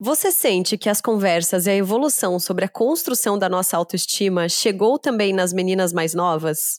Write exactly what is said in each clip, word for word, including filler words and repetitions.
Você sente que as conversas e a evolução sobre a construção da nossa autoestima chegou também nas meninas mais novas?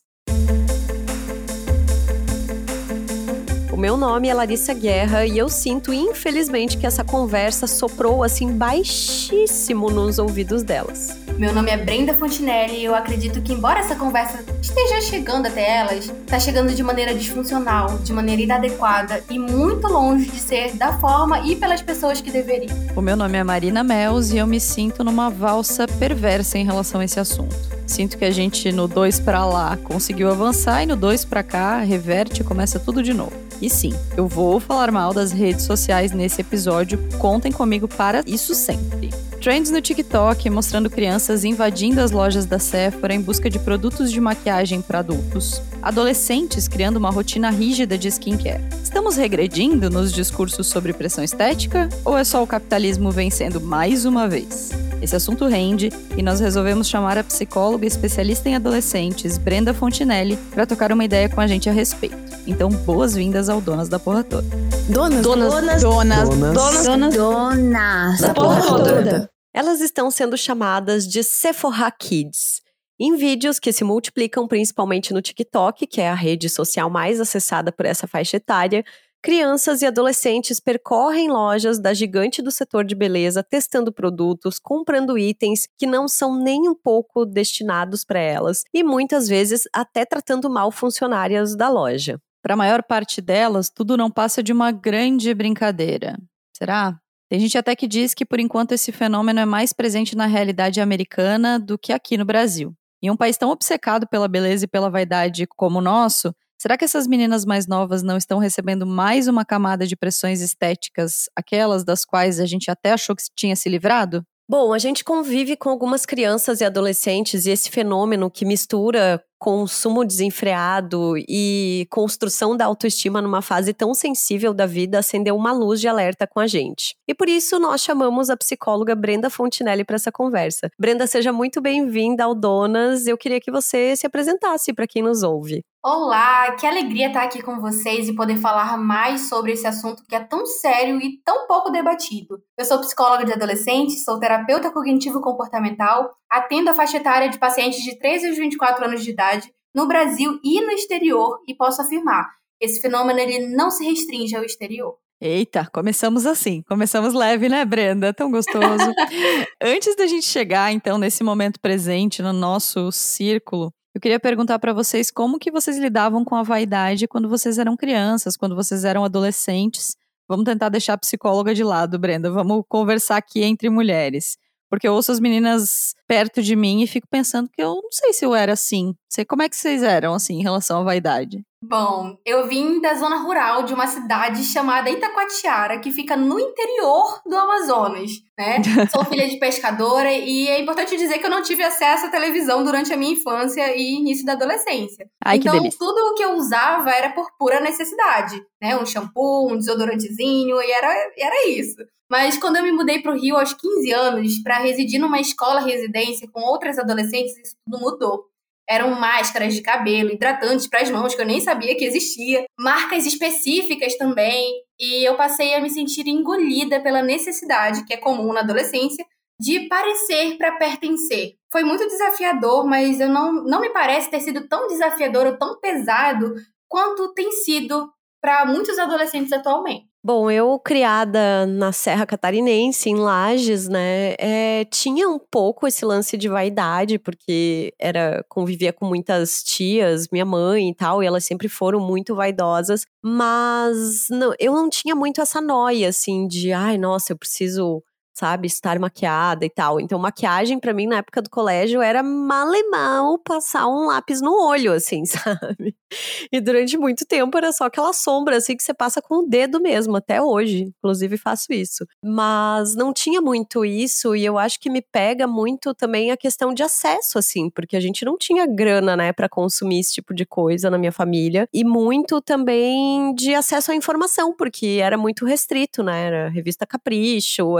O meu nome é Larissa Guerra e eu sinto, infelizmente, que essa conversa soprou assim baixíssimo nos ouvidos delas. Meu nome é Brenda Fontinelli e eu acredito que, embora essa conversa esteja chegando até elas, está chegando de maneira disfuncional, de maneira inadequada e muito longe de ser da forma e pelas pessoas que deveriam. O meu nome é Marina Mels e eu me sinto numa valsa perversa em relação a esse assunto. Sinto que a gente no dois pra lá conseguiu avançar e no dois pra cá reverte e começa tudo de novo. E sim, eu vou falar mal das redes sociais nesse episódio, contem comigo para isso sempre. Trends no TikTok mostrando crianças invadindo as lojas da Sephora em busca de produtos de maquiagem para adultos. Adolescentes criando uma rotina rígida de skincare. Estamos regredindo nos discursos sobre pressão estética? Ou é só o capitalismo vencendo mais uma vez? Esse assunto rende e nós resolvemos chamar a psicóloga especialista em adolescentes, Brenda Fontinelli, para tocar uma ideia com a gente a respeito. Então, boas-vindas ao Donas da Porra Toda. Donas, donas, donas, donas, donas, donas, donas, donas da Porra Toda. Elas estão sendo chamadas de Sephora Kids. Em vídeos que se multiplicam principalmente no TikTok, que é a rede social mais acessada por essa faixa etária, crianças e adolescentes percorrem lojas da gigante do setor de beleza, testando produtos, comprando itens que não são nem um pouco destinados para elas e muitas vezes até tratando mal funcionárias da loja. Para a maior parte delas, tudo não passa de uma grande brincadeira. Será? Tem gente até que diz que, por enquanto, esse fenômeno é mais presente na realidade americana do que aqui no Brasil. Em um país tão obcecado pela beleza e pela vaidade como o nosso, será que essas meninas mais novas não estão recebendo mais uma camada de pressões estéticas, aquelas das quais a gente até achou que tinha se livrado? Bom, a gente convive com algumas crianças e adolescentes e esse fenômeno que mistura consumo desenfreado e construção da autoestima numa fase tão sensível da vida acendeu uma luz de alerta com a gente. E por isso nós chamamos a psicóloga Brenda Fontinelli para essa conversa. Brenda, seja muito bem-vinda ao Donas. Eu queria que você se apresentasse para quem nos ouve. Olá, que alegria estar aqui com vocês e poder falar mais sobre esse assunto que é tão sério e tão pouco debatido. Eu sou psicóloga de adolescentes, sou terapeuta cognitivo-comportamental, atendo a faixa etária de pacientes de treze aos vinte e quatro anos de idade no Brasil e no exterior e posso afirmar, esse fenômeno ele não se restringe ao exterior. Eita, começamos assim, começamos leve, né, Brenda? Tão gostoso. Antes da gente chegar, então, nesse momento presente no nosso círculo, eu queria perguntar para vocês como que vocês lidavam com a vaidade quando vocês eram crianças, quando vocês eram adolescentes. Vamos tentar deixar a psicóloga de lado, Brenda. Vamos conversar aqui entre mulheres. Porque eu ouço as meninas perto de mim e fico pensando que eu não sei se eu era assim. Sei como é que vocês eram, assim, em relação à vaidade. Bom, eu vim da zona rural de uma cidade chamada Itacoatiara, que fica no interior do Amazonas, né? Sou filha de pescadora e é importante dizer que eu não tive acesso à televisão durante a minha infância e início da adolescência. Ai, então, que delícia. tudo o que eu usava era por pura necessidade, né? Um shampoo, um desodorantezinho e era, era isso. Mas quando eu me mudei para o Rio aos quinze anos para residir numa escola residência com outras adolescentes, isso tudo mudou. Eram máscaras de cabelo, hidratantes para as mãos, que eu nem sabia que existia, marcas específicas também, e eu passei a me sentir engolida pela necessidade, que é comum na adolescência, de parecer para pertencer. Foi muito desafiador, mas eu não, não me parece ter sido tão desafiador ou tão pesado quanto tem sido para muitos adolescentes atualmente. Bom, eu criada na Serra Catarinense, em Lages, né, é, tinha um pouco esse lance de vaidade, porque era, convivia com muitas tias, minha mãe e tal, e elas sempre foram muito vaidosas, mas não, eu não tinha muito essa noia, assim, de, ai, nossa, eu preciso, sabe, estar maquiada e tal. Então, maquiagem pra mim, na época do colégio, era malemão passar um lápis no olho, assim, sabe? E durante muito tempo era só aquela sombra, assim, que você passa com o dedo mesmo, até hoje, inclusive faço isso. Mas não tinha muito isso, e eu acho que me pega muito também a questão de acesso, assim, porque a gente não tinha grana, né, pra consumir esse tipo de coisa na minha família, e muito também de acesso à informação, porque era muito restrito, né, era revista Capricho, essas coisas,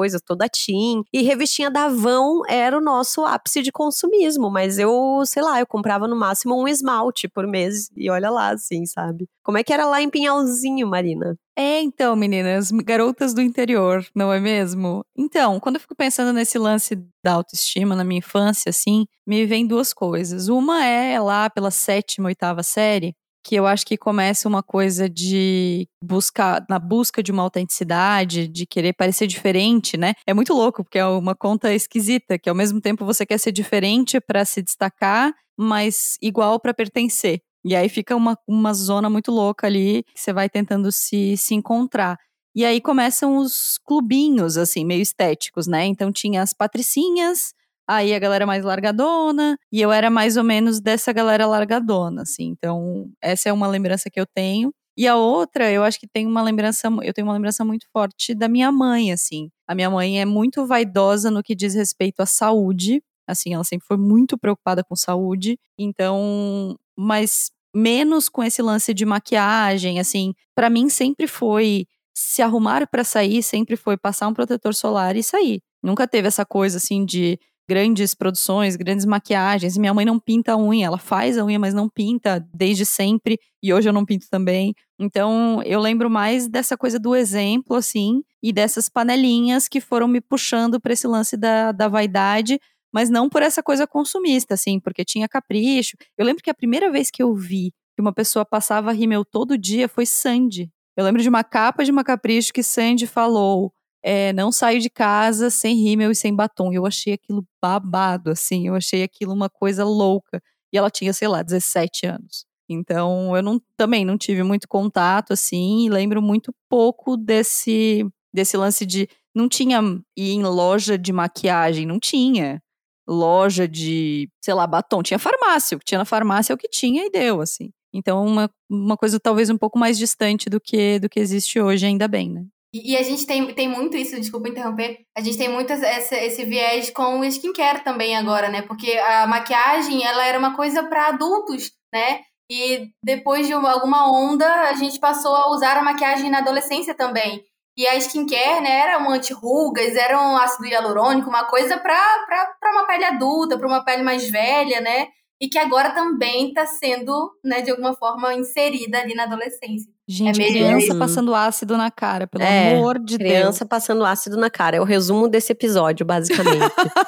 coisas, toda teen. E revistinha da Avon era o nosso ápice de consumismo, mas eu, sei lá, eu comprava no máximo um esmalte por mês e olha lá, assim, sabe? Como é que era lá em Pinhalzinho, Marina? É, então, meninas, garotas do interior, não é mesmo? Então, quando eu fico pensando nesse lance da autoestima na minha infância, assim, me vem duas coisas. Uma é lá pela sétima, oitava série, que eu acho que começa uma coisa de buscar, na busca de uma autenticidade, de querer parecer diferente, né? É muito louco, porque é uma conta esquisita, que ao mesmo tempo você quer ser diferente para se destacar, mas igual para pertencer. E aí fica uma, uma zona muito louca ali, que você vai tentando se, se encontrar. E aí começam os clubinhos, assim, meio estéticos, né? Então tinha as patricinhas, aí a galera mais largadona, e eu era mais ou menos dessa galera largadona, assim. Então, essa é uma lembrança que eu tenho. E a outra, eu acho que tem uma lembrança, eu tenho uma lembrança muito forte da minha mãe, assim. A minha mãe é muito vaidosa no que diz respeito à saúde, assim, ela sempre foi muito preocupada com saúde. Então, mas menos com esse lance de maquiagem, assim, pra mim sempre foi se arrumar pra sair, sempre foi passar um protetor solar e sair. Nunca teve essa coisa, assim, de grandes produções, grandes maquiagens. Minha mãe não pinta a unha, ela faz a unha, mas não pinta desde sempre, e hoje eu não pinto também. Então, eu lembro mais dessa coisa do exemplo, assim, e dessas panelinhas que foram me puxando pra esse lance da, da vaidade, mas não por essa coisa consumista, assim, porque tinha capricho. Eu lembro que a primeira vez que eu vi que uma pessoa passava rímel todo dia foi Sandy. Eu lembro de uma capa de uma Capricho que Sandy falou, é, não saio de casa sem rímel e sem batom. E eu achei aquilo babado, assim, eu achei aquilo uma coisa louca. E ela tinha, sei lá, dezessete anos. Então, eu não, também não tive muito contato, assim, e lembro muito pouco desse, desse lance de... Não tinha ir em loja de maquiagem, não tinha. Loja de, sei lá, batom. Tinha farmácia, o que tinha na farmácia é o que tinha e deu, assim. Então, uma, uma coisa talvez um pouco mais distante do que, do que existe hoje, ainda bem, né? E, e a gente tem, tem muito isso, desculpa interromper, a gente tem muito esse, esse viés com o skincare também agora, né? Porque a maquiagem, ela era uma coisa para adultos, né? E depois de alguma onda, a gente passou a usar a maquiagem na adolescência também. E a skincare, né, era um anti-rugas, era um ácido hialurônico, uma coisa para uma pele adulta, para uma pele mais velha, né? E que agora também está sendo, né, de alguma forma, inserida ali na adolescência. Gente, é criança mesmo. passando ácido na cara, pelo É, amor de criança Deus. passando ácido na cara. É o resumo desse episódio, basicamente.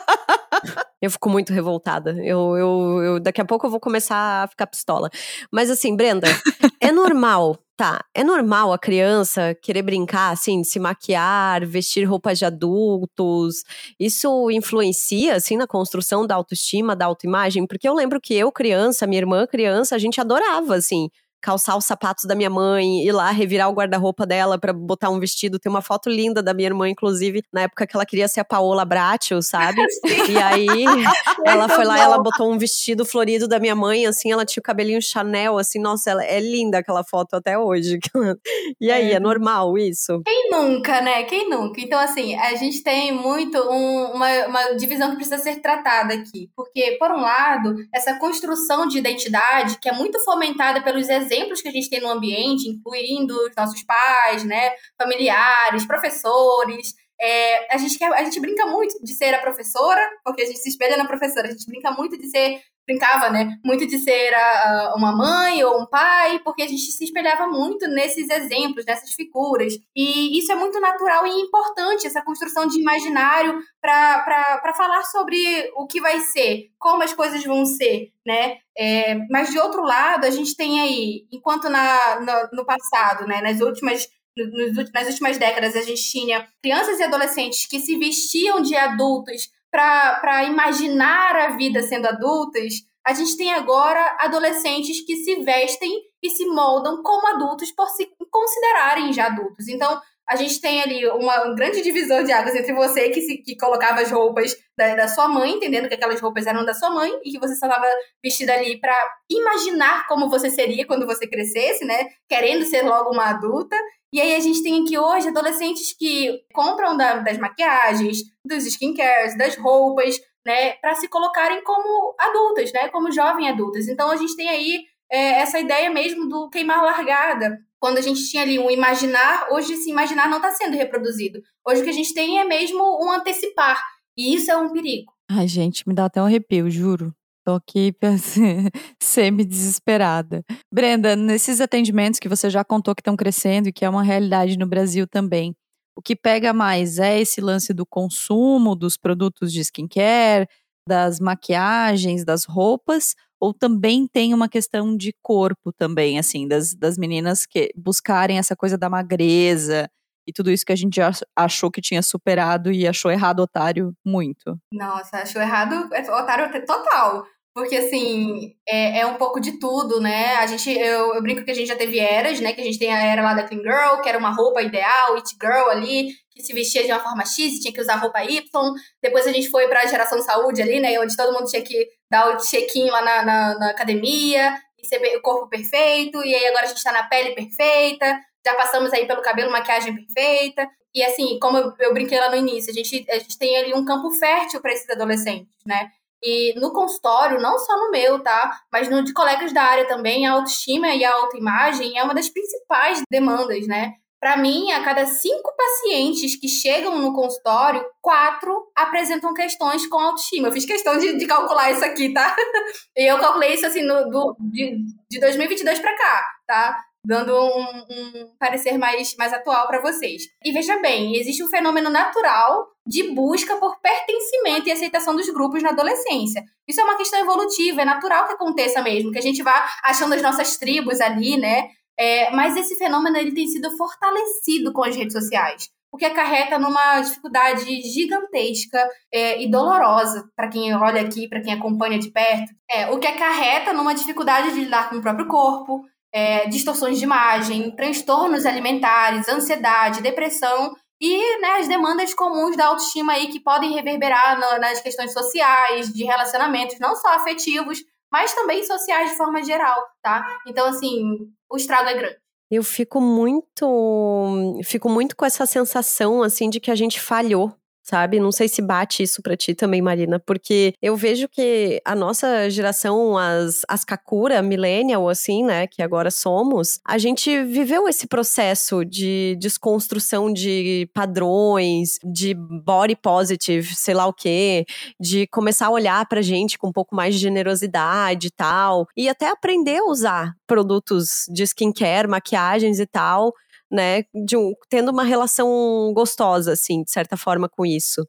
Eu fico muito revoltada. Eu, eu, eu, daqui a pouco eu vou começar a ficar pistola. Mas assim, Brenda, é normal, tá? É normal a criança querer brincar, assim, de se maquiar, vestir roupas de adultos. Isso influencia, assim, na construção da autoestima, da autoimagem? Porque eu lembro que eu, criança, minha irmã, criança, a gente adorava, assim, calçar os sapatos da minha mãe, ir lá revirar o guarda-roupa dela pra botar um vestido. Tem uma foto linda da minha irmã, inclusive, na época que ela queria ser a Paola Bracho, sabe? E aí, ela foi lá, ela botou um vestido florido da minha mãe, assim, ela tinha o cabelinho Chanel, assim, nossa, ela, é linda aquela foto até hoje. E aí, é normal isso? Quem nunca, né? Quem nunca? Então, assim, a gente tem muito um, uma, uma divisão que precisa ser tratada aqui. Porque, por um lado, essa construção de identidade, que é muito fomentada pelos exemplos que a gente tem no ambiente, incluindo os nossos pais, né? Familiares, professores. É, a, gente quer, a gente brinca muito de ser a professora, porque a gente se espelha na professora. A gente brinca muito de ser... Brincava, né? Muito de ser a, a uma mãe ou um pai, porque a gente se espelhava muito nesses exemplos, nessas figuras. E isso é muito natural e importante, essa construção de imaginário para falar sobre o que vai ser, como as coisas vão ser, né? É, mas, de outro lado, a gente tem aí, enquanto na, no, no passado, né, nas últimas... nas últimas décadas, a gente tinha crianças e adolescentes que se vestiam de adultos para imaginar a vida sendo adultas. A gente tem agora adolescentes que se vestem e se moldam como adultos por se considerarem já adultos. Então, a gente tem ali uma, um grande divisor de águas entre você que, se, que colocava as roupas da, da sua mãe, entendendo que aquelas roupas eram da sua mãe e que você só estava vestida ali para imaginar como você seria quando você crescesse, né? Querendo ser logo uma adulta. E aí a gente tem aqui hoje adolescentes que compram da, das maquiagens, dos skincares, das roupas, né? Para se colocarem como adultas, né? Como jovens adultas. Então a gente tem aí é, essa ideia mesmo do queimar largada. quando a gente tinha ali um imaginar, hoje esse imaginar não está sendo reproduzido. Hoje o que a gente tem é mesmo um antecipar. E isso é um perigo. Ai, gente, me dá até um arrepio, juro. Tô aqui semi-desesperada. Brenda, nesses atendimentos que você já contou que estão crescendo e que é uma realidade no Brasil também, o que pega mais é esse lance do consumo dos produtos de skincare, das maquiagens, das roupas, ou também tem uma questão de corpo também, assim, das, das meninas que buscarem essa coisa da magreza e tudo isso que a gente já achou que tinha superado e achou errado, otário, muito. Nossa, achou errado, otário total. Porque, assim, é, é um pouco de tudo, né? A gente, eu, eu brinco que a gente já teve eras, né? Que a gente tem a era lá da Clean Girl, que era uma roupa ideal, It Girl ali, que se vestia de uma forma X e tinha que usar roupa Y. Depois a gente foi pra geração saúde ali, né? Onde todo mundo tinha que dar o check-in lá na, na, na academia, e ser o corpo perfeito. E aí agora a gente tá na pele perfeita. Já passamos aí pelo cabelo, maquiagem perfeita. E assim, como eu, eu brinquei lá no início, a gente, a gente tem ali um campo fértil para esses adolescentes, né? E no consultório, não só no meu, tá? Mas no de colegas da área também, a autoestima e a autoimagem é uma das principais demandas, né? Para mim, a cada cinco pacientes que chegam no consultório, quatro apresentam questões com autoestima. Eu fiz questão de, de calcular isso aqui, tá? E eu calculei isso assim no, do, de, de dois mil e vinte e dois para cá, tá? Dando um, um parecer mais, mais atual para vocês. E veja bem, existe um fenômeno natural de busca por pertencimento e aceitação dos grupos na adolescência. Isso é uma questão evolutiva, é natural que aconteça mesmo, que a gente vá achando as nossas tribos ali, né? É, mas esse fenômeno ele tem sido fortalecido com as redes sociais, o que acarreta numa dificuldade gigantesca é, e dolorosa para quem olha aqui, para quem acompanha de perto. É, o que acarreta numa dificuldade de lidar com o próprio corpo, É, distorções de imagem, transtornos alimentares, ansiedade, depressão e né, as demandas comuns da autoestima aí que podem reverberar no, nas questões sociais, de relacionamentos, não só afetivos, mas também sociais de forma geral, tá? Então, assim, o estrago é grande. Eu fico muito, fico muito com essa sensação, assim, de que a gente falhou, sabe? Não sei se bate isso pra ti também, Marina, porque eu vejo que a nossa geração, as, as Kakura, millennial, assim, né, que agora somos, a gente viveu esse processo de desconstrução de padrões, de body positive, sei lá o quê, de começar a olhar pra gente com um pouco mais de generosidade e tal, e até aprender a usar produtos de skincare, maquiagens e tal, né, de um, tendo uma relação gostosa, assim, de certa forma com isso.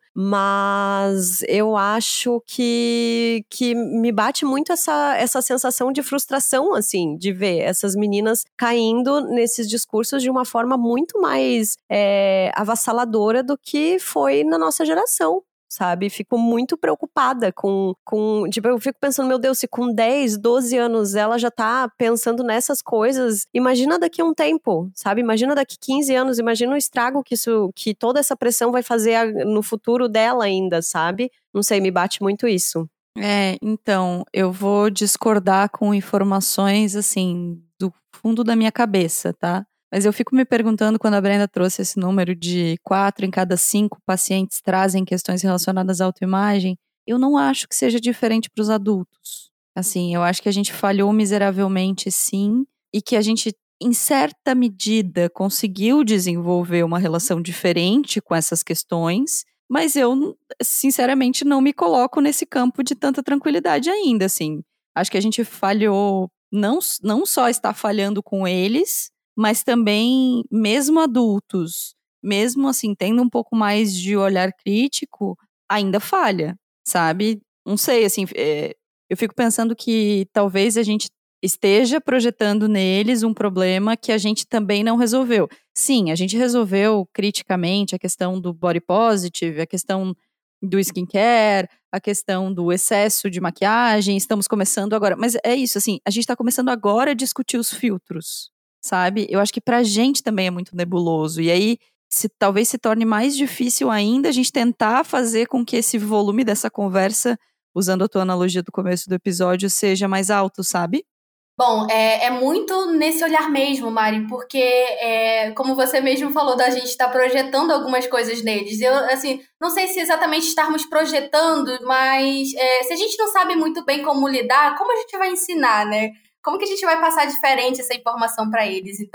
Mas eu acho que, que me bate muito essa, essa sensação de frustração, assim, de ver essas meninas caindo nesses discursos de uma forma muito mais é, avassaladora do que foi na nossa geração. Sabe, fico muito preocupada com, com, tipo, eu fico pensando, meu Deus, se com dez, doze anos ela já tá pensando nessas coisas, imagina daqui a um tempo, sabe, imagina daqui quinze anos, imagina o estrago que isso, que toda essa pressão vai fazer no futuro dela ainda, sabe, não sei, me bate muito isso. É, então, eu vou discordar com informações, assim, do fundo da minha cabeça, tá? Mas eu fico me perguntando, quando a Brenda trouxe esse número de quatro em cada cinco pacientes trazem questões relacionadas à autoimagem, eu não acho que seja diferente para os adultos. Assim, eu acho que a gente falhou miseravelmente, sim, e que a gente, em certa medida, conseguiu desenvolver uma relação diferente com essas questões, mas eu, sinceramente, não me coloco nesse campo de tanta tranquilidade ainda, assim. Acho que a gente falhou, não, não só está falhando com eles, mas também, mesmo adultos, mesmo assim, tendo um pouco mais de olhar crítico, ainda falha, sabe? Não sei, assim, é, eu fico pensando que talvez a gente esteja projetando neles um problema que a gente também não resolveu. Sim, a gente resolveu criticamente a questão do body positive, a questão do skincare, a questão do excesso de maquiagem, estamos começando agora, mas é isso, assim, a gente está começando agora a discutir os filtros, sabe? Eu acho que pra gente também é muito nebuloso, e aí se, talvez se torne mais difícil ainda a gente tentar fazer com que esse volume dessa conversa, usando a tua analogia do começo do episódio, seja mais alto, sabe? Bom, é, é muito nesse olhar mesmo, Mari, porque, é, como você mesmo falou, da gente estar tá projetando algumas coisas neles. Eu, assim, não sei se exatamente estarmos projetando, mas é, se a gente não sabe muito bem como lidar, como a gente vai ensinar, né? Como que a gente vai passar diferente essa informação para eles? Então,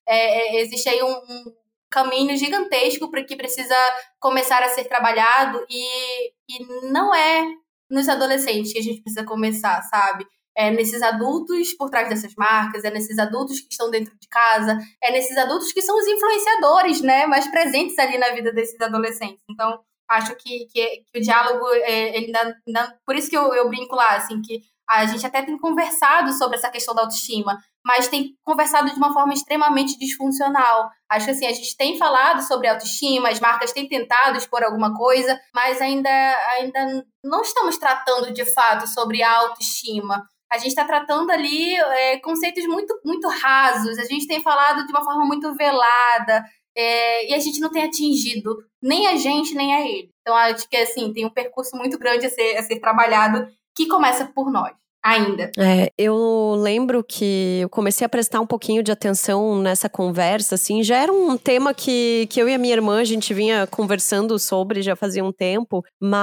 é, é, existe aí um, um caminho gigantesco para que precisa começar a ser trabalhado e, e não é nos adolescentes que a gente precisa começar, sabe? É nesses adultos por trás dessas marcas, é nesses adultos que estão dentro de casa, é nesses adultos que são os influenciadores, né, mais presentes ali na vida desses adolescentes. Então, acho que, que, que o diálogo, é, ele ainda, ainda, por isso que eu, eu brinco lá, assim, que a gente até tem conversado sobre essa questão da autoestima, mas tem conversado de uma forma extremamente disfuncional. Acho que assim, a gente tem falado sobre autoestima, as marcas têm tentado expor alguma coisa, mas ainda, ainda não estamos tratando de fato sobre a autoestima. A gente está tratando ali é, conceitos muito, muito rasos, a gente tem falado de uma forma muito velada, é, e a gente não tem atingido nem a gente, nem a ele. Então, acho que assim, tem um percurso muito grande a ser, a ser trabalhado, que começa por nós. Ainda. É, eu lembro que eu comecei a prestar um pouquinho de atenção nessa conversa, assim, já era um tema que, que eu e a minha irmã, a gente vinha conversando sobre já fazia um tempo,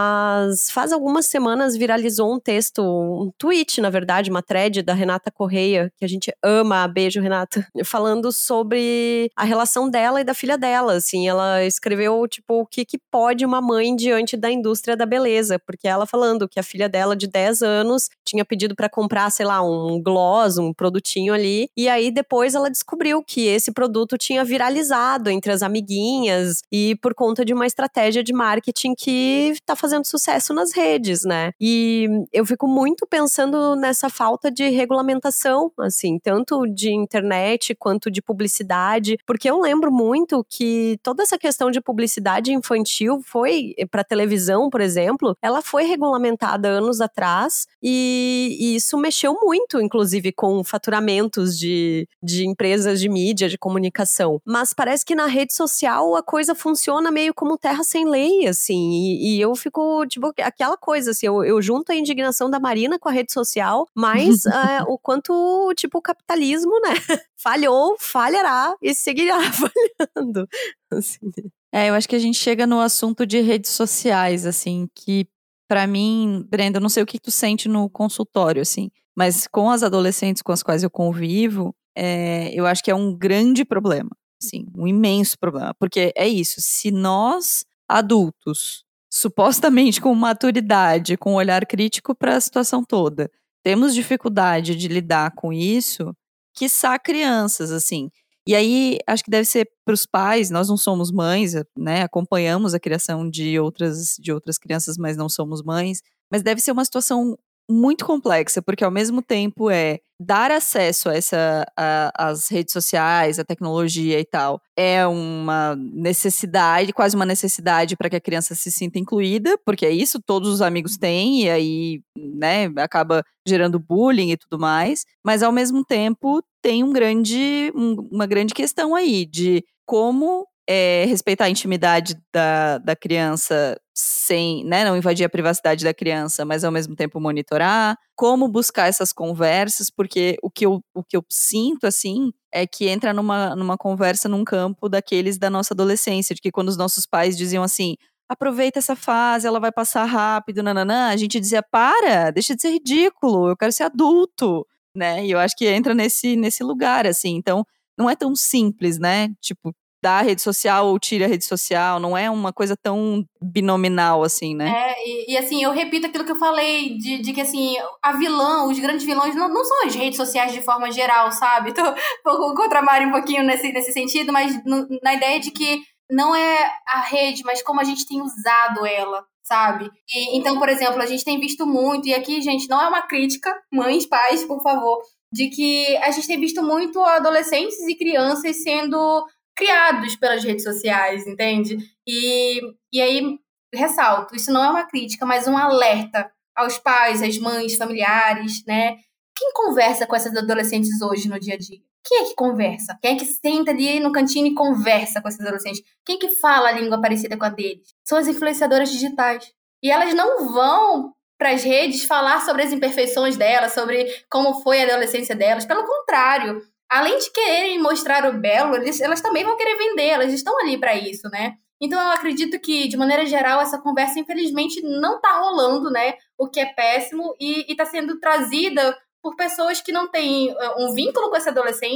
mas faz algumas semanas viralizou um texto, um tweet, na verdade, uma thread da Renata Correia, que a gente ama, beijo, Renata, falando sobre a relação dela e da filha dela, assim, ela escreveu, tipo, o que que pode uma mãe diante da indústria da beleza, porque ela falando que a filha dela de dez anos tinha pedido para comprar, sei lá, um gloss, um produtinho ali, e aí depois ela descobriu que esse produto tinha viralizado entre as amiguinhas e por conta de uma estratégia de marketing que tá fazendo sucesso nas redes, né? E eu fico muito pensando nessa falta de regulamentação, assim, tanto de internet quanto de publicidade, porque eu lembro muito que toda essa questão de publicidade infantil foi, para televisão, por exemplo, ela foi regulamentada anos atrás e E isso mexeu muito, inclusive, com faturamentos de, de empresas de mídia, de comunicação. Mas parece que na rede social a coisa funciona meio como terra sem lei, assim. E, e eu fico, tipo, aquela coisa, assim, eu, eu junto a indignação da Marina com a rede social, mas é, o quanto, tipo, o capitalismo, né, falhou, falhará e seguirá falhando. Assim. É, eu acho que a gente chega no assunto de redes sociais, assim, que pra mim, Brenda, eu não sei o que tu sente no consultório, assim, mas com as adolescentes com as quais eu convivo, é, eu acho que é um grande problema, assim, um imenso problema, porque é isso, se nós, adultos, supostamente com maturidade, com olhar crítico para a situação toda, temos dificuldade de lidar com isso, quiçá crianças, assim. E aí, acho que deve ser para os pais, nós não somos mães, né, acompanhamos a criação de outras, de outras crianças, mas não somos mães, mas deve ser uma situação muito complexa, porque ao mesmo tempo é dar acesso a essa, a, às redes sociais, à tecnologia e tal, é uma necessidade, quase uma necessidade para que a criança se sinta incluída, porque é isso, todos os amigos têm, e aí, né, acaba gerando bullying e tudo mais, mas ao mesmo tempo tem um grande, um, uma grande questão aí de como é, respeitar a intimidade da, da criança sem, né, não invadir a privacidade da criança, mas ao mesmo tempo monitorar, como buscar essas conversas, porque o que eu, o que eu sinto, assim, é que entra numa, numa conversa num campo daqueles da nossa adolescência, de que quando os nossos pais diziam assim, aproveita essa fase, ela vai passar rápido, nananã, a gente dizia, para, deixa de ser ridículo, eu quero ser adulto, né, e eu acho que entra nesse, nesse lugar, assim, então não é tão simples, né, tipo, dá a rede social ou tira a rede social, não é uma coisa tão binominal assim, né? É, e, e assim, eu repito aquilo que eu falei, de, de que assim, a vilã, os grandes vilões não, não são as redes sociais de forma geral, sabe? Tô, tô contra a Mari um pouquinho nesse, nesse sentido, mas no, na ideia de que não é a rede, mas como a gente tem usado ela, sabe? E, então, por exemplo, a gente tem visto muito, e aqui, gente, não é uma crítica, mães, pais, por favor, de que a gente tem visto muito adolescentes e crianças sendo criados pelas redes sociais, entende? E, e aí, ressalto, isso não é uma crítica, mas um alerta aos pais, às mães, familiares, né? Quem conversa com essas adolescentes hoje no dia a dia? Quem é que conversa? Quem é que senta ali no cantinho e conversa com essas adolescentes? Quem é que fala a língua parecida com a deles? São as influenciadoras digitais. E elas não vão para as redes falar sobre as imperfeições delas, sobre como foi a adolescência delas. Pelo contrário, além de quererem mostrar o belo, eles, elas também vão querer vender, elas estão ali para isso, né? Então eu acredito que, de maneira geral, essa conversa, infelizmente, não está rolando, né? O que é péssimo, e está sendo trazida por pessoas que não têm um vínculo com esse adolescente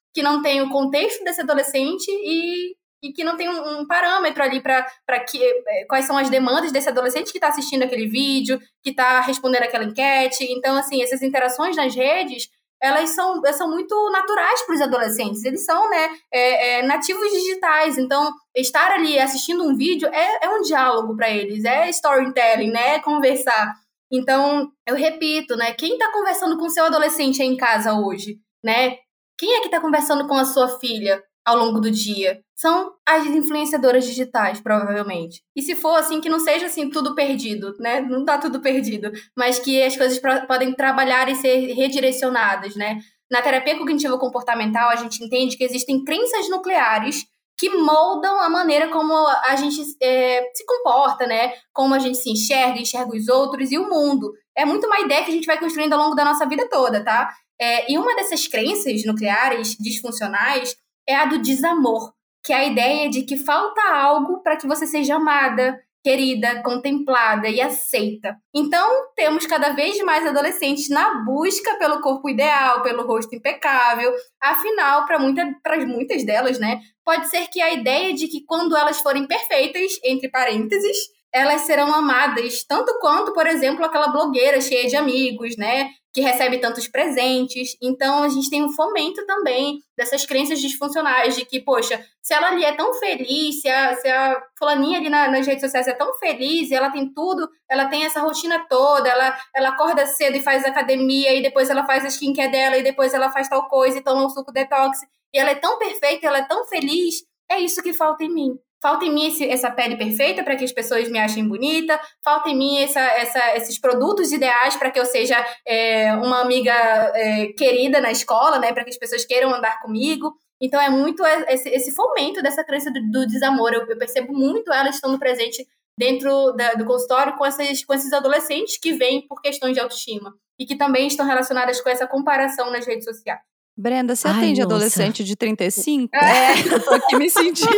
que não tem o contexto desse adolescente e, e que não tem um, um parâmetro ali para que quais são as demandas desse adolescente que está assistindo aquele vídeo, que está respondendo aquela enquete. Então, assim, essas interações nas redes, elas são, elas são muito naturais para os adolescentes. Eles são, né, é, é, nativos digitais. Então, estar ali assistindo um vídeo é, é um diálogo para eles, é storytelling, né, é conversar. Então, eu repito, né, quem está conversando com o seu adolescente aí em casa hoje, né? Quem é que está conversando com a sua filha ao longo do dia? São as influenciadoras digitais, provavelmente. E se for assim, que não seja assim tudo perdido, né? Não tá tudo perdido, mas que as coisas pro- podem trabalhar e ser redirecionadas, né? Na terapia cognitivo-comportamental, a gente entende que existem crenças nucleares que moldam a maneira como a gente é, se comporta, né? Como a gente se enxerga, enxerga os outros e o mundo. É muito uma ideia que a gente vai construindo ao longo da nossa vida toda, tá? É, e uma dessas crenças nucleares disfuncionais é a do desamor, que é a ideia de que falta algo para que você seja amada, querida, contemplada e aceita. Então, temos cada vez mais adolescentes na busca pelo corpo ideal, pelo rosto impecável. Afinal, para muita, para muitas delas, né, pode ser que a ideia de que quando elas forem perfeitas, entre parênteses, elas serão amadas, tanto quanto, por exemplo, aquela blogueira cheia de amigos, né, que recebe tantos presentes. Então, a gente tem um fomento também dessas crenças disfuncionais de que, poxa, se ela ali é tão feliz, se a, se a fulaninha ali na, nas redes sociais é tão feliz, e ela tem tudo, ela tem essa rotina toda, ela, ela acorda cedo e faz academia, e depois ela faz a skincare dela, e depois ela faz tal coisa, e toma um suco detox, e ela é tão perfeita, ela é tão feliz, é isso que falta em mim. Falta em mim esse, essa pele perfeita para que as pessoas me achem bonita. Falta em mim essa, essa, esses produtos ideais para que eu seja é, uma amiga é, querida na escola, né? Para que as pessoas queiram andar comigo. Então, é muito esse, esse fomento dessa crença do, do desamor. Eu, eu percebo muito ela estando presente dentro da, do consultório com, essas, com esses adolescentes que vêm por questões de autoestima e que também estão relacionadas com essa comparação nas redes sociais. Brenda, você Ai, atende nossa. adolescente de trinta e cinco? É. Eu tô aqui me sentindo.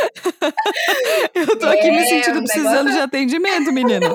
Eu tô aqui É, me sentindo um precisando negócio- de atendimento, menina.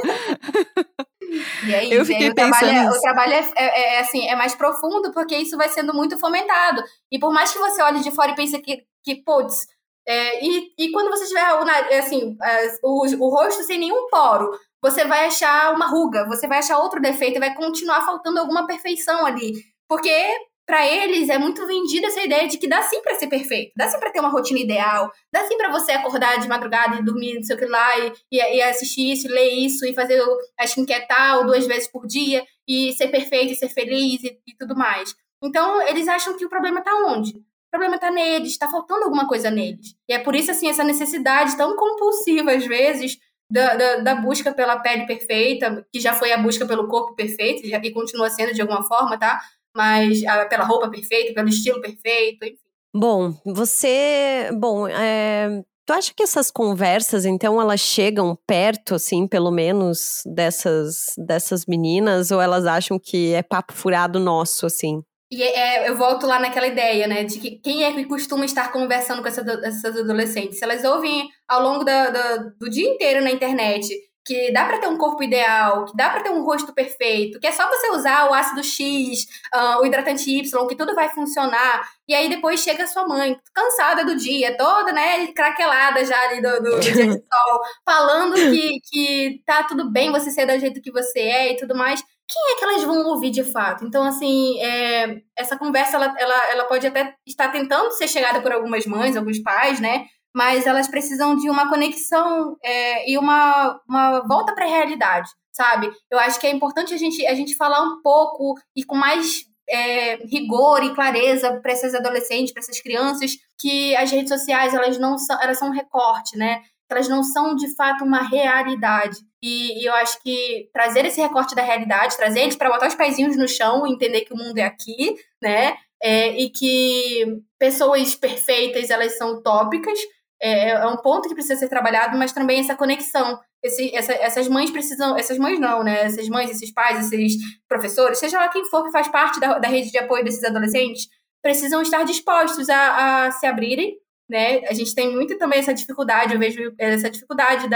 E aí, Eu fiquei o trabalho, pensando é, nisso. o trabalho é, é, é, assim, é mais profundo, porque isso vai sendo muito fomentado. E por mais que você olhe de fora e pense que, que putz, é, e, e quando você tiver o, na- assim, as- o, o rosto sem nenhum poro, você vai achar uma ruga, você vai achar outro defeito, e vai continuar faltando alguma perfeição ali. Porque para eles é muito vendida essa ideia de que dá sim para ser perfeito, dá sim para ter uma rotina ideal, dá sim para você acordar de madrugada e dormir, não sei o que lá, e, e, e assistir isso, ler isso, e fazer o- a skincare tal duas vezes por dia, e ser perfeito, e ser feliz, e, e tudo mais. Então, eles acham que o problema tá onde? O problema tá neles, tá faltando alguma coisa neles. E é por isso, assim, essa necessidade tão compulsiva, às vezes, da, da, da busca pela pele perfeita, que já foi a busca pelo corpo perfeito, e já- e continua sendo de alguma forma, tá? Mas ah, pela roupa perfeita, pelo estilo perfeito, enfim. Bom, você. Bom, é, tu acha que essas conversas, então, elas chegam perto, assim, pelo menos, dessas, dessas meninas, ou elas acham que é papo furado nosso, assim? E é, eu volto lá naquela ideia, né, de que quem é que costuma estar conversando com essa, essas adolescentes? Se elas ouvem ao longo da, da, do dia inteiro na internet que dá pra ter um corpo ideal, que dá pra ter um rosto perfeito, que é só você usar o ácido X, uh, o hidratante Y, que tudo vai funcionar, e aí depois chega a sua mãe, cansada do dia, toda, né, craquelada já ali do, do, do dia de sol, falando que, que tá tudo bem você ser do jeito que você é e tudo mais. Quem é que elas vão ouvir de fato? Então, assim, é, essa conversa, ela, ela, ela pode até estar tentando ser chegada por algumas mães, alguns pais, né? Mas elas precisam de uma conexão é, e uma, uma volta para a realidade, sabe? Eu acho que é importante a gente, a gente falar um pouco e com mais é, rigor e clareza para essas adolescentes, para essas crianças, que as redes sociais, elas não são, elas são um recorte, né? Elas não são, de fato, uma realidade. E, e eu acho que trazer esse recorte da realidade, trazer eles para botar os pezinhos no chão e entender que o mundo é aqui, né? É, e que pessoas perfeitas, elas são utópicas, é, é um ponto que precisa ser trabalhado, mas também essa conexão. Esse, essa, essas mães precisam... Essas mães não, né? Essas mães, esses pais, esses professores, seja lá quem for que faz parte da, da rede de apoio desses adolescentes, precisam estar dispostos a, a se abrirem, né? A gente tem muito também essa dificuldade, eu vejo essa dificuldade da,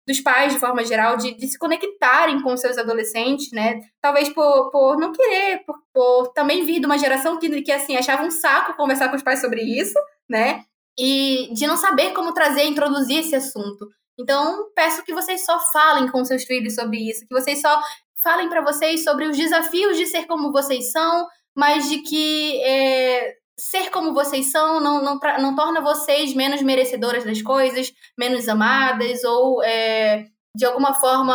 dos pais, de forma geral, de, de se conectarem com seus adolescentes, né? Talvez por, por não querer, por, por também vir de uma geração que, que, assim, achava um saco conversar com os pais sobre isso, né? E de não saber como trazer, introduzir esse assunto. Então, peço que vocês só falem com seus filhos sobre isso, que vocês só falem para vocês sobre os desafios de ser como vocês são, mas de que é, ser como vocês são não, não, não torna vocês menos merecedoras das coisas, menos amadas ou, é, de alguma forma,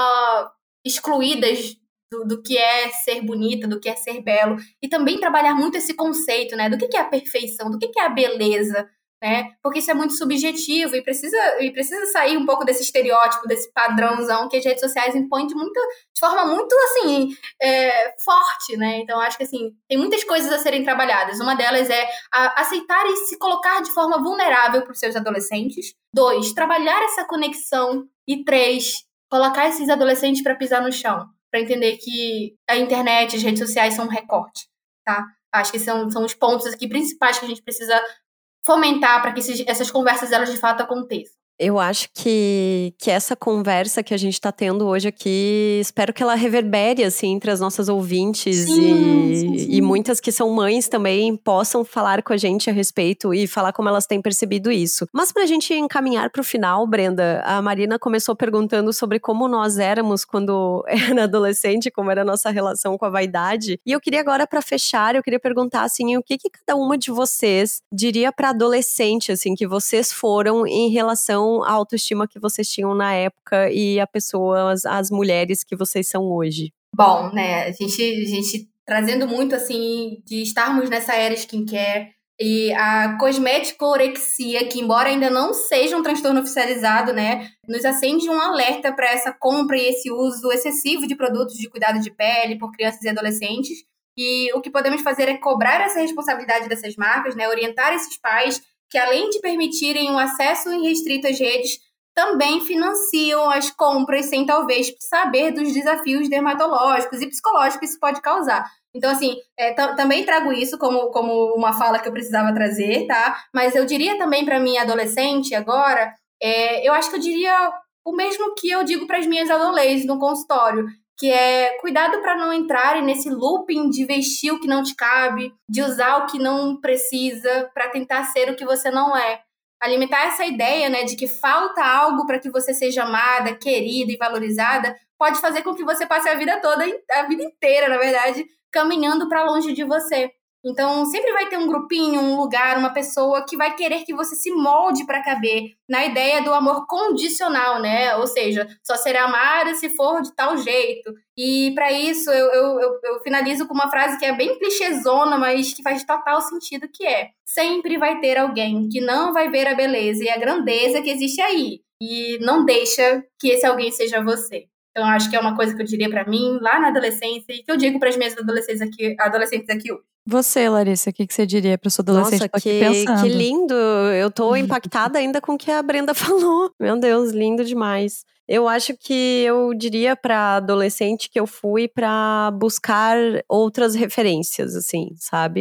excluídas do, do que é ser bonita, do que é ser belo. E também trabalhar muito esse conceito, né? Do que é a perfeição, do que é a beleza, né? Porque isso é muito subjetivo e precisa, e precisa sair um pouco desse estereótipo, desse padrãozão que as redes sociais impõem de, muito, de forma muito, assim, é, forte, né? Então, acho que, assim, tem muitas coisas a serem trabalhadas. Uma delas é a, aceitar e se colocar de forma vulnerável para os seus adolescentes. Dois, trabalhar essa conexão. E três, colocar esses adolescentes para pisar no chão, para entender que a internet, as redes sociais são um recorte, tá? Acho que são, são os pontos aqui principais que a gente precisa fomentar para que esses, essas conversas, elas de fato aconteçam. Eu acho que, que essa conversa que a gente está tendo hoje aqui, espero que ela reverbere, assim, entre as nossas ouvintes sim, e, sim, sim. e muitas que são mães também possam falar com a gente a respeito e falar como elas têm percebido isso. Mas pra gente encaminhar pro final, Brenda, a Marina começou perguntando sobre como nós éramos quando era adolescente, como era a nossa relação com a vaidade. E eu queria agora, pra fechar, eu queria perguntar, assim, o que, que cada uma de vocês diria pra adolescente, assim, que vocês foram em relação a autoestima que vocês tinham na época e a pessoa, as, as mulheres que vocês são hoje? Bom, né, a gente, a gente trazendo muito, assim, de estarmos nessa era skincare e a cosmético-orexia, que embora ainda não seja um transtorno oficializado, né, nos acende um alerta para essa compra e esse uso excessivo de produtos de cuidado de pele por crianças e adolescentes. E o que podemos fazer é cobrar essa responsabilidade dessas marcas, né, orientar esses pais que, além de permitirem um acesso irrestrito às redes, também financiam as compras sem talvez saber dos desafios dermatológicos e psicológicos que isso pode causar. Então, assim, é, t- também trago isso como, como uma fala que eu precisava trazer, tá? Mas eu diria também para minha adolescente agora, é, eu acho que eu diria o mesmo que eu digo para as minhas adolescentes no consultório, que é cuidado para não entrarem nesse looping de vestir o que não te cabe, de usar o que não precisa para tentar ser o que você não é. Alimentar essa ideia, né, de que falta algo para que você seja amada, querida e valorizada, pode fazer com que você passe a vida toda, a vida inteira, na verdade, caminhando para longe de você. Então, sempre vai ter um grupinho, um lugar, uma pessoa que vai querer que você se molde para caber na ideia do amor condicional, né? Ou seja, só será amada se for de tal jeito. E para isso, eu, eu, eu, eu finalizo com uma frase que é bem clichêzona, mas que faz total sentido, que é: sempre vai ter alguém que não vai ver a beleza e a grandeza que existe aí. E não deixa que esse alguém seja você. Então, acho que é uma coisa que eu diria para mim lá na adolescência e que eu digo para as minhas adolescentes aqui, adolescentes aqui hoje. Você, Larissa, o que, que você diria para sua adolescente? Nossa, Tô que, aqui pensando. que lindo! Eu tô impactada ainda com o que a Brenda falou. Meu Deus, lindo demais. Eu acho que eu diria pra adolescente que eu fui pra buscar outras referências, assim, sabe?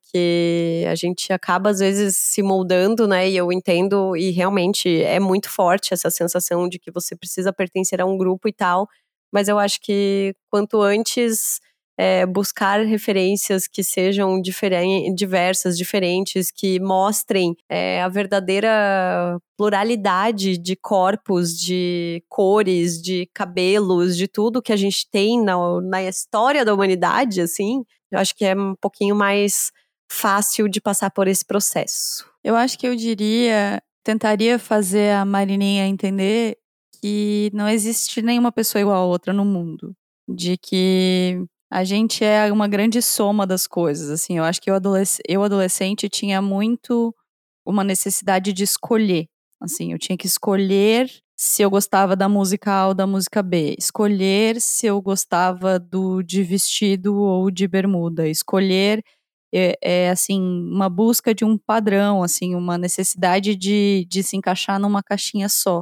Porque a gente acaba, às vezes, se moldando, né? E eu entendo, e realmente é muito forte essa sensação de que você precisa pertencer a um grupo e tal. Mas eu acho que quanto antes... É, buscar referências que sejam diferen- diversas, diferentes, que mostrem é, a verdadeira pluralidade de corpos, de cores, de cabelos, de tudo que a gente tem na, na história da humanidade, assim, eu acho que é um pouquinho mais fácil de passar por esse processo. Eu acho que eu diria, tentaria fazer a Marininha entender que não existe nenhuma pessoa igual a outra no mundo, de que a gente é uma grande soma das coisas, assim, eu acho que eu, adolesc- eu adolescente tinha muito uma necessidade de escolher, assim, eu tinha que escolher se eu gostava da música A ou da música B, escolher se eu gostava do de vestido ou de bermuda, escolher é, é assim, uma busca de um padrão, assim, uma necessidade de, de se encaixar numa caixinha só.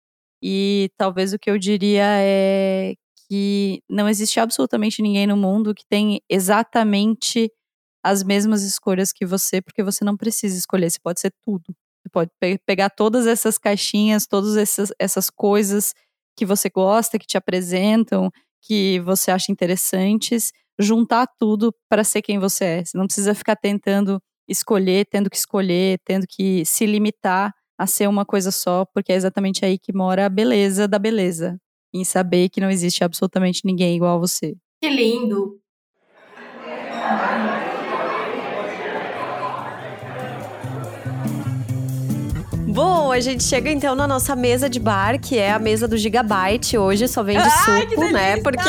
E talvez o que eu diria é que não existe absolutamente ninguém no mundo que tem exatamente as mesmas escolhas que você, porque você não precisa escolher, você pode ser tudo. Você pode pe- pegar todas essas caixinhas, todas essas, essas coisas que você gosta, que te apresentam, que você acha interessantes, juntar tudo para ser quem você é. Você não precisa ficar tentando escolher, tendo que escolher, tendo que se limitar a ser uma coisa só, porque é exatamente aí que mora a beleza da beleza, em saber que não existe absolutamente ninguém igual a você. Que lindo! Bom, a gente chega então na nossa mesa de bar, que é a mesa do Gigabyte. Hoje só vende Ai, suco, né? Porque.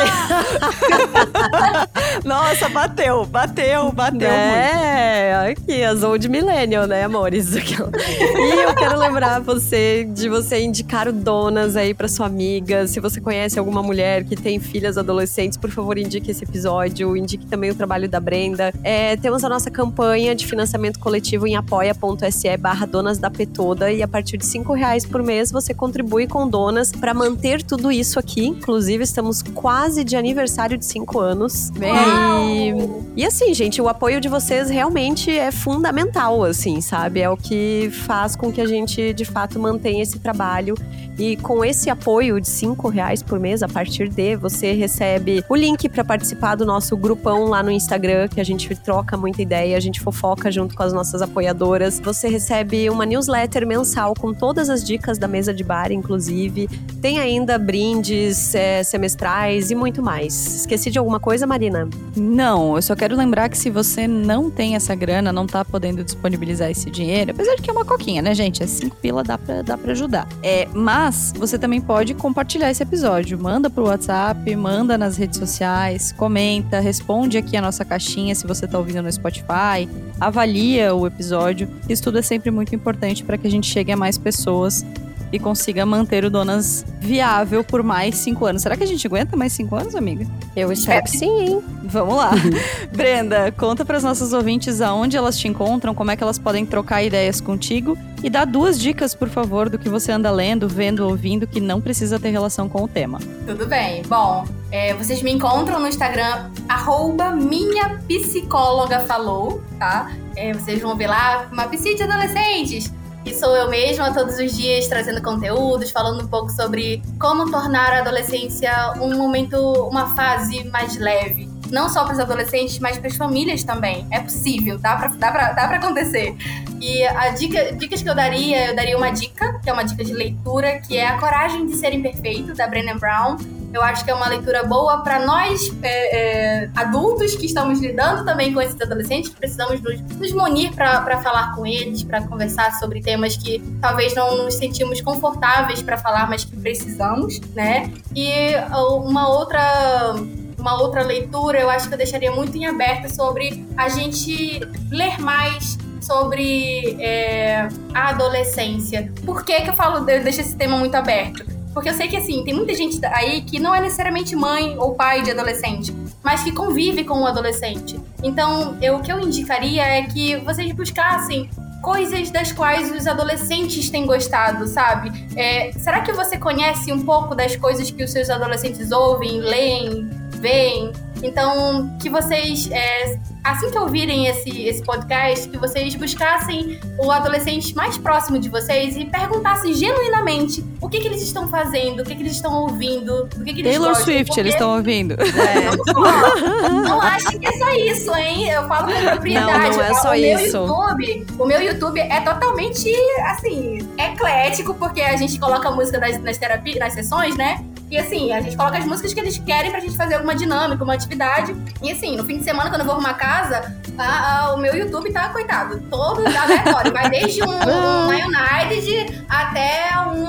Nossa, bateu, bateu, bateu é, muito. Aqui, as old millennial, né, amores? E eu quero lembrar você de você indicar o Donas aí pra sua amiga. Se você conhece alguma mulher que tem filhas adolescentes, por favor, indique esse episódio. Indique também o trabalho da Brenda. É, temos a nossa campanha de financiamento coletivo em apoia.se barra Donas da P Toda. E a partir de cinco reais por mês você contribui com Donas para manter tudo isso aqui. Inclusive, estamos quase de aniversário de cinco anos. E, e assim, gente, o apoio de vocês realmente é fundamental, assim, sabe? É o que faz com que a gente, de fato, mantenha esse trabalho. E com esse apoio de cinco reais por mês, a partir de, você recebe o link para participar do nosso grupão lá no Instagram, que a gente troca muita ideia, a gente fofoca junto com as nossas apoiadoras. Você recebe uma newsletter mensal com todas as dicas da mesa de bar, inclusive. Tem ainda brindes é, semestrais e muito mais. Esqueci de alguma coisa, Marina? Não, eu só quero lembrar que se você não tem essa grana, não tá podendo disponibilizar esse dinheiro, apesar de que é uma coquinha, né, gente? É cinco pila, dá pra, dá pra ajudar. É, mas você também pode compartilhar esse episódio. Manda pro WhatsApp, manda nas redes sociais, comenta, responde aqui a nossa caixinha se você tá ouvindo no Spotify, avalia o episódio. Isso tudo é sempre muito importante para que a gente chegue a mais pessoas e consiga manter o Donas viável por mais cinco anos. Será que a gente aguenta mais cinco anos, amiga? Eu espero que sim, hein? Vamos lá. Brenda, conta para as nossas ouvintes aonde elas te encontram, como é que elas podem trocar ideias contigo e dá duas dicas, por favor, do que você anda lendo, vendo, ouvindo, que não precisa ter relação com o tema. Tudo bem. Bom, é, vocês me encontram no Instagram, arroba minha psicóloga falou, tá? É, vocês vão ver lá, uma psi de adolescentes. E sou eu mesma, todos os dias, trazendo conteúdos, falando um pouco sobre como tornar a adolescência um momento, uma fase mais leve. Não só para os adolescentes, mas para as famílias também. É possível, dá para dá pra, dá pra acontecer. E a dica, dicas que eu daria, eu daria uma dica, que é uma dica de leitura, que é A Coragem de Ser Imperfeito, da Brené Brown. Eu acho que é uma leitura boa para nós, é, é, adultos, que estamos lidando também com esses adolescentes, que precisamos nos, nos munir para falar com eles, para conversar sobre temas que talvez não nos sentimos confortáveis para falar, mas que precisamos, né? E uma outra... Uma outra leitura, eu acho que eu deixaria muito em aberto sobre a gente ler mais sobre é, a adolescência. Por que que eu falo, eu deixo esse tema muito aberto? Porque eu sei que, assim, tem muita gente aí que não é necessariamente mãe ou pai de adolescente, mas que convive com o adolescente. Então, eu, o que eu indicaria é que vocês buscassem coisas das quais os adolescentes têm gostado, sabe? É, será que você conhece um pouco das coisas que os seus adolescentes ouvem, leem, veem? Então, que vocês, é, assim que ouvirem esse, esse podcast, que vocês buscassem o adolescente mais próximo de vocês e perguntassem genuinamente o que, que eles estão fazendo, o que, que eles estão ouvindo, do que, que eles Taylor gostam. Swift, Porque... eles estão ouvindo. É. Não, não acho que é só isso, hein? Eu falo com propriedade. Não, não é só o meu isso. YouTube, o meu YouTube é totalmente, assim, eclético, porque a gente coloca a música nas, nas terapias, nas sessões, né? E assim, a gente coloca as músicas que eles querem pra gente fazer alguma dinâmica, uma atividade. E assim, no fim de semana, quando eu vou arrumar casa, a, a, o meu YouTube tá, coitado, todo aleatório. Vai desde um, um Lion United até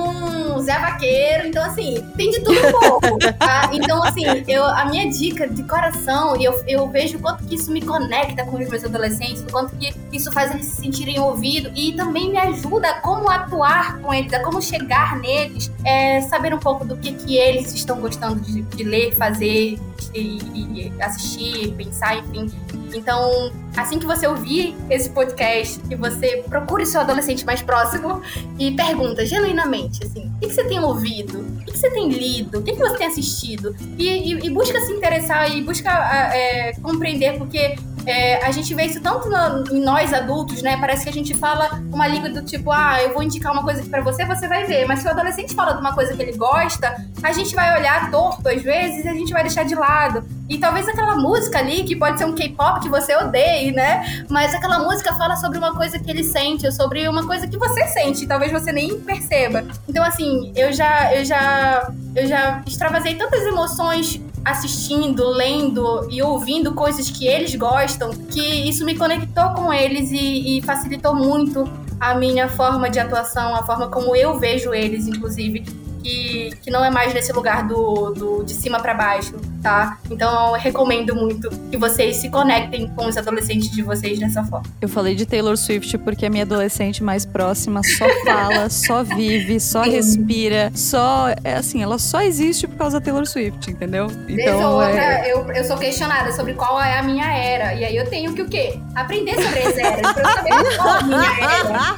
um Zé Vaqueiro. Então assim, tem de tudo um pouco. Tá? Então assim, eu, a minha dica de coração, e eu, eu vejo o quanto que isso me conecta com os meus adolescentes, o quanto que isso faz eles se sentirem ouvidos e também me ajuda a como atuar com eles, a como chegar neles, é, saber um pouco do que que eles eles estão gostando de, de ler, fazer e, e assistir, pensar, enfim. Então, assim que você ouvir esse podcast, que você procure seu adolescente mais próximo e pergunta genuinamente, assim, o que, que você tem ouvido? O que, que você tem lido? O que, que você tem assistido? E, e, e busca se interessar e busca é, compreender, porque é, a gente vê isso tanto no, em nós adultos, né? Parece que a gente fala uma língua do tipo, ah, eu vou indicar uma coisa aqui pra você, você vai ver. Mas se o adolescente fala de uma coisa que ele gosta, a gente vai olhar torto às vezes e a gente vai deixar de lado. E talvez aquela música ali, que pode ser um K-pop que você odeie, né? Mas aquela música fala sobre uma coisa que ele sente, ou sobre uma coisa que você sente, talvez você nem perceba. Então, assim, eu já, eu já, eu já extravasei tantas emoções assistindo, lendo e ouvindo coisas que eles gostam, que isso me conectou com eles e, e facilitou muito a minha forma de atuação, a forma como eu vejo eles, inclusive. Que, que não é mais nesse lugar do, do, de cima pra baixo, tá? Então eu recomendo muito que vocês se conectem com os adolescentes de vocês dessa forma. Eu falei de Taylor Swift porque a minha adolescente mais próxima só fala, só vive, só respira, só... É assim, ela só existe por causa da Taylor Swift, entendeu? Vez Então, ou outra, é... eu, eu sou questionada sobre qual é a minha era. E aí eu tenho que o quê? Aprender sobre as eras, pra eu saber qual é a minha era,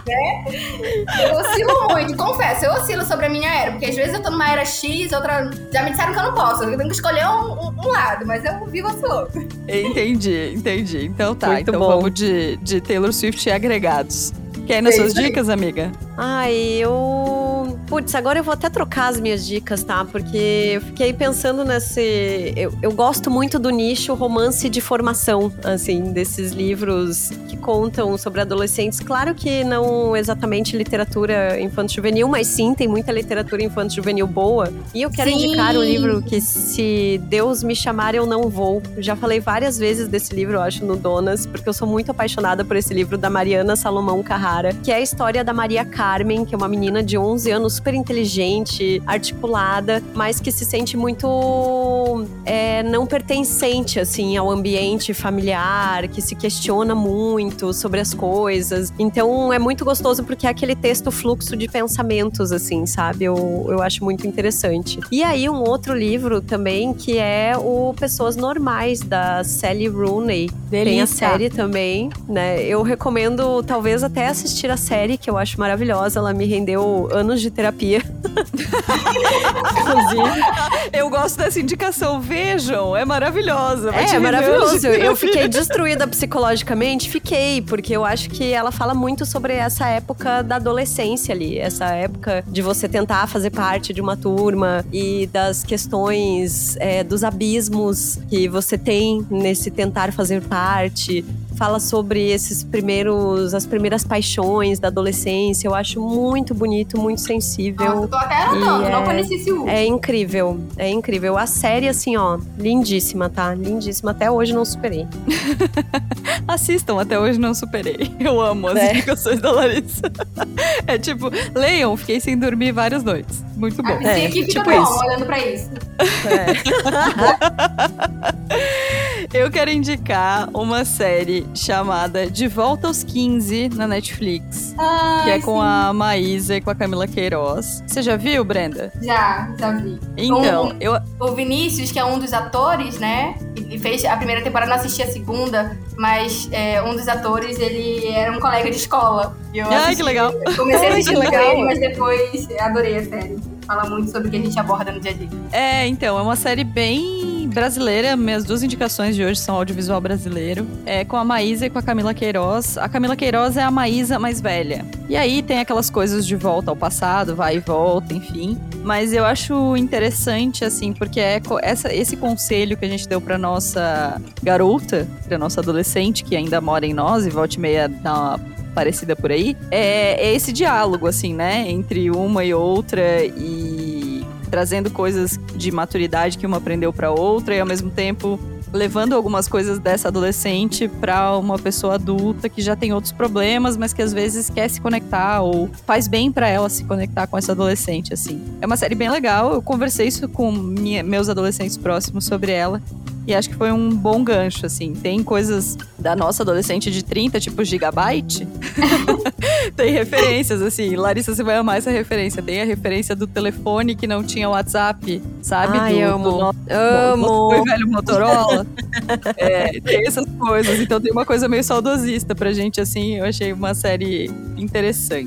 né? Eu oscilo muito, confesso, eu oscilo sobre a minha era, porque às vezes eu tô numa era X, outra... Já me disseram que eu não posso, eu tenho que escolher um, um, um lado, mas eu vivo esse outro. Entendi, entendi. Então tá, Muito então bom. vamos de, de Taylor Swift e agregados. Quer ir nas É suas isso aí. dicas, amiga? Ai, eu... Putz, agora eu vou até trocar as minhas dicas, tá? Porque eu fiquei pensando nesse... Eu, eu gosto muito do nicho romance de formação, assim, desses livros que contam sobre adolescentes. Claro que não exatamente literatura infanto-juvenil, mas sim, tem muita literatura infanto-juvenil boa. E eu quero Sim. indicar um livro que, se Deus me chamar, eu não vou. Já falei várias vezes desse livro, eu acho, no Donas, porque eu sou muito apaixonada por esse livro da Mariana Salomão Carrara, que é a história da Maria Carmen, que é uma menina de onze anos, super inteligente, articulada, mas que se sente muito é, não pertencente, assim, ao ambiente familiar, que se questiona muito sobre as coisas. Então, é muito gostoso porque é aquele texto fluxo de pensamentos, assim, sabe? Eu, eu acho muito interessante. E aí, um outro livro também, que é o Pessoas Normais, da Sally Rooney. Delícia. Tem a série também, né? Eu recomendo, talvez, até assistir a série, que eu acho maravilhosa. Ela me rendeu anos de terapia. Inclusive. Eu gosto dessa indicação, vejam, é maravilhosa. Vai É, te é render maravilhoso. hoje. Eu fiquei destruída psicologicamente, fiquei, porque eu acho que ela fala muito sobre essa época da adolescência ali, essa época de você tentar fazer parte de uma turma e das questões, é, dos abismos que você tem nesse tentar fazer parte. Fala sobre esses primeiros, as primeiras paixões da adolescência. Eu acho muito bonito, muito sensível. Nossa, eu tô até anotando, E não é- conheci esse último. É incrível, é incrível. A série, assim, ó, lindíssima, tá? Lindíssima. Até hoje não superei. Assistam, até hoje não superei. Eu amo as É. indicações da Larissa. É tipo, leiam, fiquei sem dormir várias noites. Muito bom. A psique É, fica tipo bom isso. olhando pra isso. Eu quero indicar uma série chamada De Volta aos quinze na Netflix. Que é com a Maísa e com a Camila Queiroz. Você já viu, Brenda? Já, já vi. Então, Um- eu... O Vinícius, que é um dos atores, né? Ele fez a primeira temporada, não assisti a segunda, mas é, um dos atores, ele era um colega de escola. E eu Ai, assisti- que legal. Comecei a Ai, assistir que com legal. ele, mas depois adorei a série. Fala muito sobre o que a gente aborda no dia a dia. É, então, é uma série bem brasileira. Minhas duas indicações de hoje são audiovisual brasileiro. É com a Maísa e com a Camila Queiroz. A Camila Queiroz é a Maísa mais velha. E aí tem aquelas coisas de volta ao passado, vai e volta, enfim. Mas eu acho interessante, assim, porque é co- essa, esse conselho que a gente deu pra nossa garota, pra nossa adolescente, que ainda mora em nós e volta e meia dá uma parecida por aí, é, é esse diálogo, assim, né? Entre uma e outra e trazendo coisas de maturidade que uma aprendeu pra outra e ao mesmo tempo levando algumas coisas dessa adolescente pra uma pessoa adulta que já tem outros problemas, mas que às vezes quer se conectar ou faz bem pra ela se conectar com essa adolescente, assim. É uma série bem legal, eu conversei isso com minha- meus adolescentes próximos sobre ela. E acho que foi um bom gancho, assim. Tem coisas da nossa adolescente de trinta, tipo Gigabyte. Tem referências, assim. Larissa, você vai amar essa referência. Tem a referência do telefone que não tinha WhatsApp, sabe? Ai, do, amo. do nosso, Amo. nosso velho Motorola. É, tem essas coisas. Então tem uma coisa meio saudosista pra gente, assim. Eu achei uma série interessante.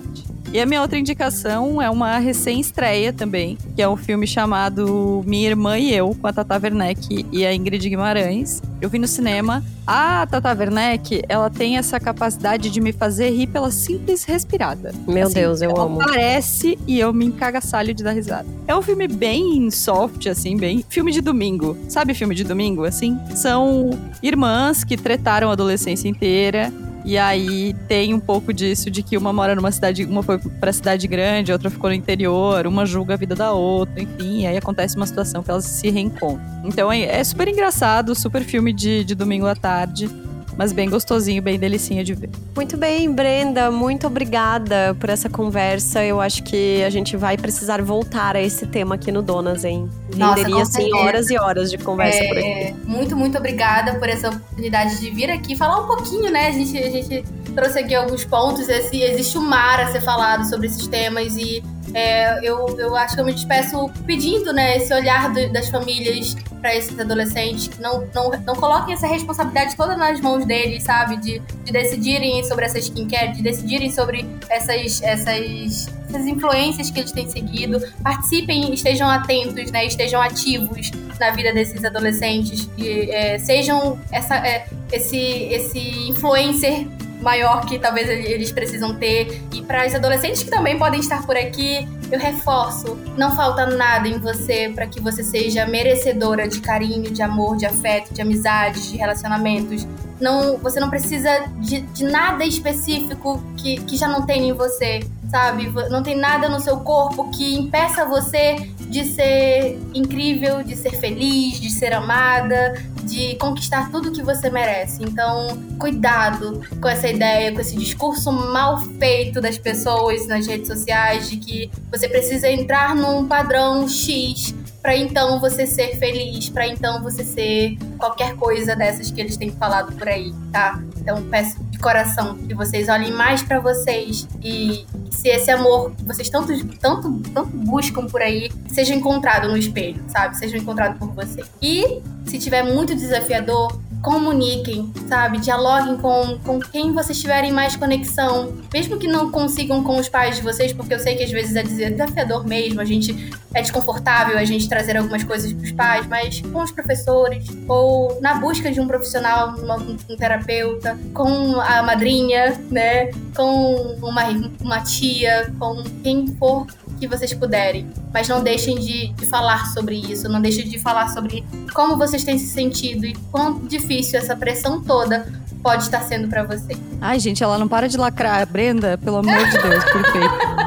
E a minha outra indicação é uma recém-estreia também, que é um filme chamado Minha Irmã e Eu, com a Tata Werneck e a Ingrid Guimarães. Eu vi no cinema. A Tata Werneck, ela tem essa capacidade de me fazer rir pela simples respirada. Meu assim, Deus, eu ela amo. Aparece e eu me encagaçalho de dar risada. É um filme bem soft, assim, bem... Filme de domingo. Sabe filme de domingo, assim? São irmãs que tretaram a adolescência inteira. E aí tem um pouco disso, de que uma mora numa cidade, uma foi pra cidade grande, a outra ficou no interior, uma julga a vida da outra, enfim, e aí acontece uma situação que elas se reencontram. Então é, é super engraçado, super filme de, de domingo à tarde, mas bem gostosinho, bem delicinha de ver. Muito bem, Brenda, muito obrigada por essa conversa. Eu acho que a gente vai precisar voltar a esse tema aqui no Donas, hein? Nossa, Renderia, assim, horas e horas de conversa é, por aqui. Muito, muito obrigada por essa oportunidade de vir aqui falar um pouquinho, né? A gente, a gente trouxe aqui alguns pontos. Esse, existe um mar a ser falado sobre esses temas e é, eu, eu acho que eu me despeço pedindo, né, esse olhar do, das famílias para esses adolescentes, que não, não, não coloquem essa responsabilidade toda nas mãos deles, sabe? De, de decidirem sobre essa skincare, de decidirem sobre essas, essas, essas influências que eles têm seguido. Participem, estejam atentos, né? Estejam ativos na vida desses adolescentes, que é, sejam essa, é, esse, esse influencer maior que talvez eles precisam ter. E para os adolescentes que também podem estar por aqui, eu reforço, não falta nada em você para que você seja merecedora de carinho, de amor, de afeto, de amizades, de relacionamentos. Não, você não precisa de, de nada específico que, que já não tem em você, sabe? Não tem nada no seu corpo que impeça você de ser incrível, de ser feliz, de ser amada, de conquistar tudo que você merece. Então, cuidado com essa ideia, com esse discurso mal feito das pessoas nas redes sociais de que você precisa entrar num padrão X para então você ser feliz, para então você ser qualquer coisa dessas que eles têm falado por aí, tá? Então peço de coração que vocês olhem mais para vocês e se esse amor que vocês tanto, tanto, tanto buscam por aí seja encontrado no espelho, sabe? Seja encontrado por você. E se tiver muito desafiador, comuniquem, sabe? Dialoguem com, com quem vocês tiverem mais conexão. Mesmo que não consigam com os pais de vocês, porque eu sei que às vezes é desafiador mesmo, a gente é desconfortável a gente trazer algumas coisas para os pais, mas com os professores, ou na busca de um profissional, uma, um terapeuta, com a madrinha, né? Com uma, uma tia, com quem for que vocês puderem, mas não deixem de, de falar sobre isso, não deixem de falar sobre como vocês têm se sentido e quão difícil essa pressão toda pode estar sendo pra você. Ai, gente, ela não para de lacrar. Brenda, pelo amor de Deus, perfeito.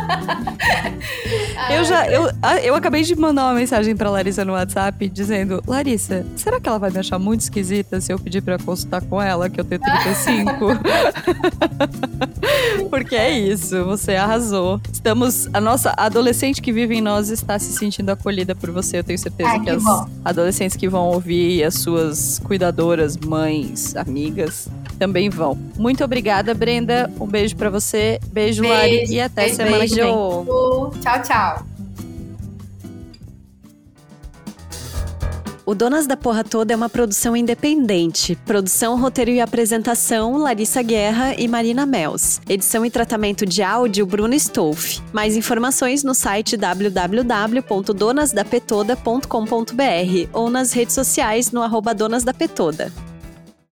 Eu já, eu, eu acabei de mandar uma mensagem pra Larissa no WhatsApp dizendo: Larissa, será que ela vai me achar muito esquisita se eu pedir pra consultar com ela, que eu tenho trinta e cinco? Porque é isso, você arrasou. Estamos, a nossa adolescente que vive em nós está se sentindo acolhida por você. Eu tenho certeza Ai, que, que as bom. adolescentes que vão ouvir, as suas cuidadoras, mães, amigas, também vão. Muito obrigada, Brenda. Um beijo pra você. Beijo, Beijo, Lari. E até beijo, semana que vem. Beijo. Tchau, tchau. O Donas da Porra Toda é uma produção independente. Produção, roteiro e apresentação, Larissa Guerra e Marina Mels. Edição e tratamento de áudio, Bruno Stolf. Mais informações no site w w w ponto donas da petoda ponto com ponto b r ou nas redes sociais no arroba Donas da Petoda.